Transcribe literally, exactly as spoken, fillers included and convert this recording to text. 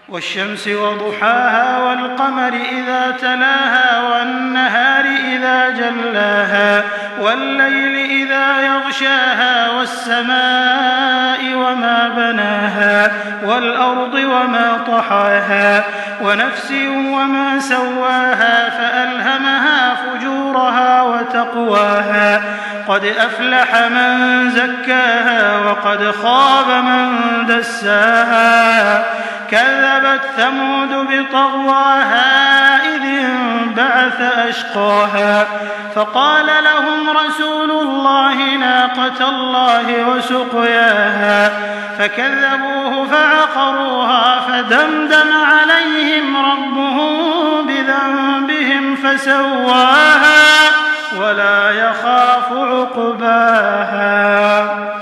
والشمس وضحاها والقمر إذا تلاها والنهار إذا جلاها والليل إذا يغشاها والسماء وما بناها والأرض وما طحاها ونفس وما سواها فألهمها فجورها وتقواها قد أفلح من زكاها وقد خاب من دساها كذبت ثمود بطغواها إذ انبعث أشقاها فقال لهم رسول الله ناقة الله وسقياها فكذبوه فعقروها فدمدم عليهم ربهم بذنبهم فسواها ولا يخاف عقباها.